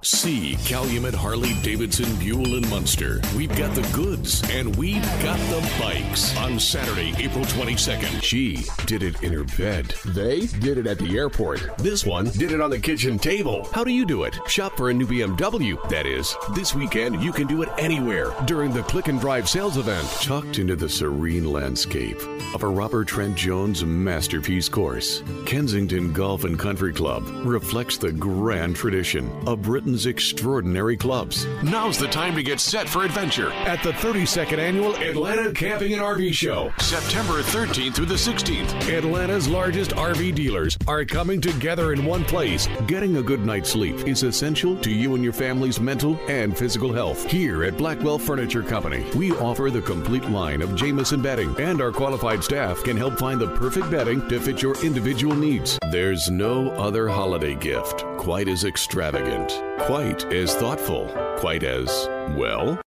See Calumet Harley Davidson Buell and Munster. We've got the goods and we've got the bikes. On Saturday, April 22nd, she did it in her bed. They did it at the airport. This one did it on the kitchen table. How do you do it? Shop for a new BMW. That is, this weekend you can do it anywhere during the Click and Drive sales event. Tucked into the serene landscape of a Robert Trent Jones masterpiece course, Kensington Golf and Country Club reflects the grand tradition of Britain's extraordinary clubs. Now's the time to get set for adventure at the 32nd Annual Atlanta Camping and RV Show, September 13th through the 16th. Atlanta's largest RV dealers are coming together in one place. Getting a good night's sleep is essential to you and your family's mental and physical health. Here at Blackwell Furniture Company, we offer the complete line of Jameson bedding, and our qualified staff can help find the perfect bedding to fit your individual needs. There's no other holiday gift quite as extravagant, quite as thoughtful, quite as, well,